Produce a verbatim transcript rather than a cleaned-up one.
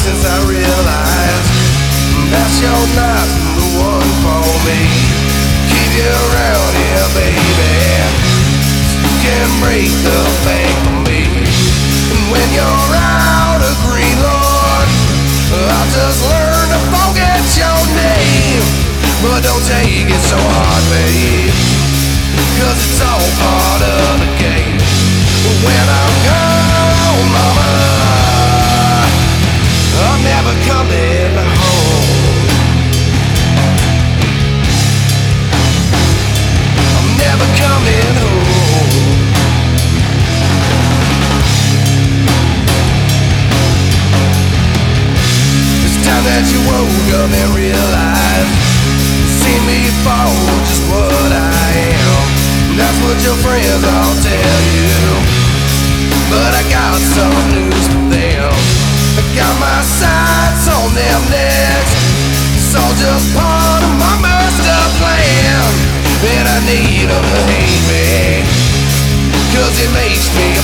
since I realized that you're not the one for me. Keep you around here, baby, so you can break the bank for me. And when you're out of Greenlord, I'll just learn to forget your name. But don't take it so hard, babe, 'cause it's all part of the game. When I'm gone, mama, I'm never coming home. I'm never coming home. It's time that you woke up and realized, see me fall just what I am. That's what your friends all tell you, but I got some news for them. I got my sights on them next. It's all just part of my messed up plan, and I need them to hate me, 'cause it makes me